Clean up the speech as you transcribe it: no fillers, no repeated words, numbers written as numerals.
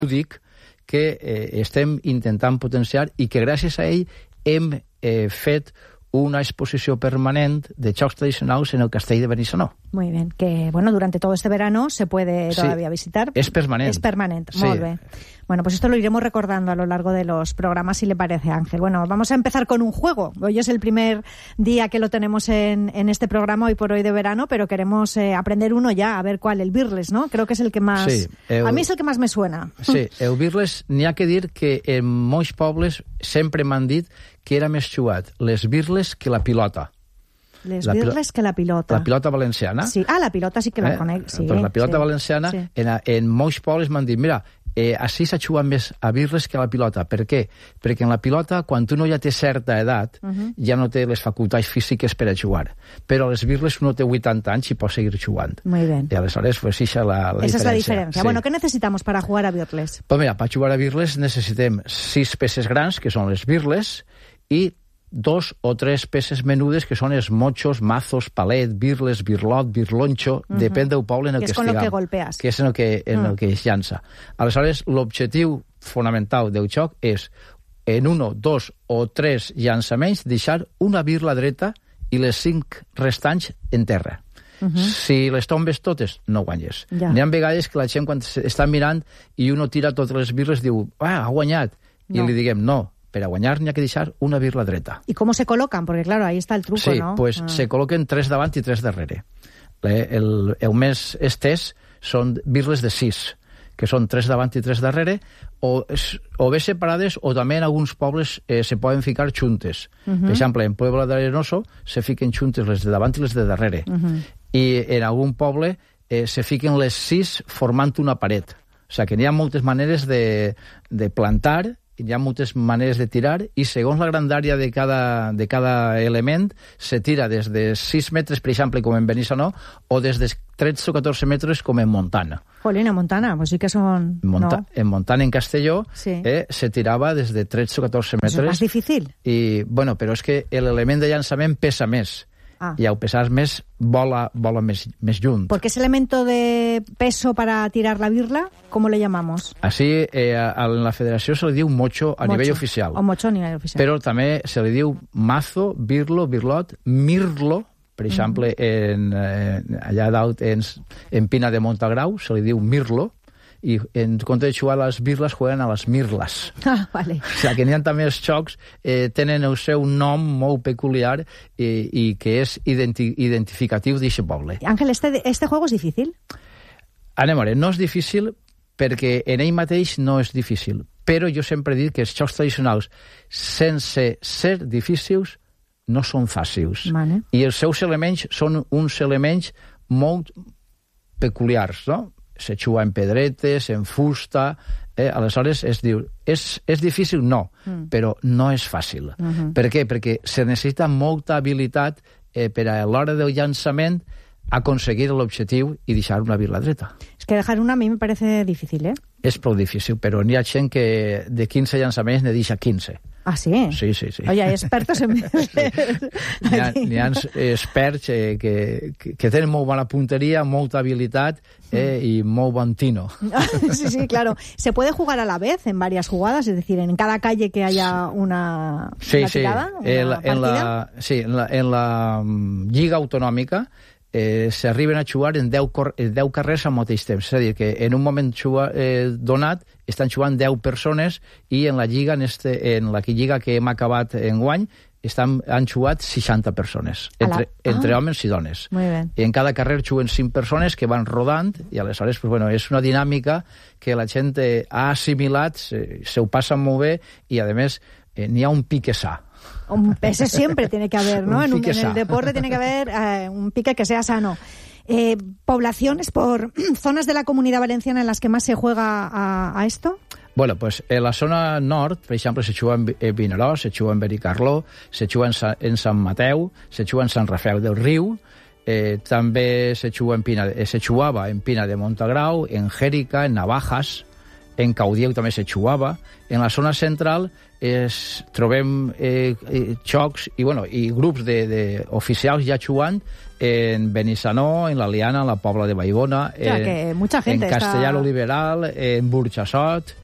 lúdic que estem intentant potenciar i que gràcies a ell hem fet una exposició permanent de jocs tradicionals en el Castell de Benissanó. Muy bien, que bueno, durante todo este verano se puede todavía visitar. Es permanente. Es permanente, Sí. muy bien. Bueno, pues esto lo iremos recordando a lo largo de los programas, si le parece, Ángel. Bueno, vamos a empezar con un juego. Hoy es el primer día que lo tenemos en este programa, hoy por hoy de verano, pero queremos aprender uno ya, a ver cuál, el Birles, ¿no? Creo que es el que más... Sí, a mí es el que más me suena. Sí, el Birles, n'hi ha que dir que en molts pobles sempre m'han dit que era més jugat les birles que la pilota. Les birles que la pilota. La pilota valenciana. Sí. Ah, la pilota sí que la conec. Sí, pues la pilota valenciana, sí. en molts pobles m'han dit, mira, així s'ha jugat més a birles que a la pilota. Per què? Perquè en la pilota, quan uno ja té certa edat, ja no té les facultats físiques per a jugar. Però a les birles uno té 80 anys i pot seguir jugant. Muy bien. I aleshores, pues, esa es la diferencia. Sí. Bueno, ¿qué necesitamos para jugar a birles? Pues mira, per jugar a birles necessitem 6 peces grans, que són les birles, i 2 o 3 peces menudes, que són els motxos, mazos, palet, birles, birlot, birlonxo, depèn del poble en el que estiguem. Que és con lo que golpeas. Que és en el que es llança. Aleshores, l'objectiu fonamental del joc és, en 1, 2 o 3 llançaments, deixar una birla dreta i les 5 restants en terra. Si les tombes totes, no guanyes. Ja. N'hi ha vegades que la gent, quan està mirant i uno tira totes les birles, diu, ha guanyat. I li diguem, no, per a guanyar n'hi ha que deixar una birla dreta. ¿Y cómo se colocan? Porque claro, ahí está el truco, sí, ¿no? Sí, pues se col·loquen 3 davant i 3 darrere. El més estès són birles de 6, que són 3 davant i 3 darrere, o bé separades, o també en alguns pobles se poden ficar juntes. Per exemple, en Puebla de Arenoso se fiquen juntes les de davant i les de darrere. I en algun poble se fiquen les 6 formant una paret. O sigui que n'hi ha moltes maneres de plantar, hi ha moltes maneres de tirar, i segons la grandària de cada element se tira des de 6 metres, per exemple, com en Benissanó, o des de 13 o 14 metres com en Montana. Jolina, Montana, pues sí que son... En Montana, en Castelló, sí. Se tirava des de 13 o 14 metres. Eso es más difícil. I, bueno, però és que l'element de llançament pesa més. Y al pesar més, vola més lluny. Porque ese elemento de peso para tirar la birla, ¿cómo le llamamos? Així, en la federació se li diu mocho a nivell oficial. O mocho a nivell oficial. Però també se li diu mazo, birlo, birlot, mirlo, per exemple, allà dalt en Pina de Montagrau se li diu mirlo, i en compte de jugar a les birles juguen a les mirles. Ah, vale. O sigui, que n'hi ha també els jocs, tenen el seu nom molt peculiar i que és identificatiu d'aquest poble. Ángel, ¿este juego es difícil? Anem a veure, no és difícil perquè en ell mateix no és difícil, però jo sempre he dit que els jocs tradicionals, sense ser difícils, no són fàcils. Vale. I els seus elements són uns elements molt peculiars, no? Se juga en pedretes, en fusta, aleshores es diu, és difícil? No, però no és fàcil. Per què? Perquè se necessita molta habilitat per a l'hora del llançament aconseguir l'objectiu i deixar una birla dreta. Es que dejar una a mí me parece difícil, ¿eh? És prou difícil, però n'hi ha gent que de 15 llançaments ne deixa 15. Ah, sí? Sí. Oye, hay expertos en... N'hi ha experts que tenen molt bona punteria, molta habilitat y molt bon tino. Sí, claro. ¿Se puede jugar a la vez en varias jugadas? Es decir, en cada calle que haya una tirada, una partida? En la Lliga Autonòmica s'arriben a jugar en 10 carrers al mateix temps. És a dir, que en un moment donat estan jugant 10 persones i en la lliga, en la lliga que hem acabat enguany, han jugat 60 persones, entre homes i dones. I en cada carrer juguen 5 persones que van rodant i aleshores és una dinàmica que la gent ha assimilat, se ho passa molt bé i, a més, n'hi ha un pique sa. Ese siempre tiene que haber, ¿no? En el deporte tiene que haber un pique que sea sano. ¿Poblaciones por zonas de la Comunidad Valenciana en las que más se juega a esto? Bueno, pues en la zona nord, per exemple, se juga en Vinaròs, se juga en Benicarló, se juga en Sant Mateu, se juga en Sant Rafel del Riu, també se jugava en Pina de Montagrau, en Jèrica, en Navajas, en Caudiel també se jugava. En la zona central trobem jocs i grups oficials ja jugant en Benissanó, en la Liana, en la Pobla de Vallbona, que mucha gente en Castellar Liberal, en Burxassot,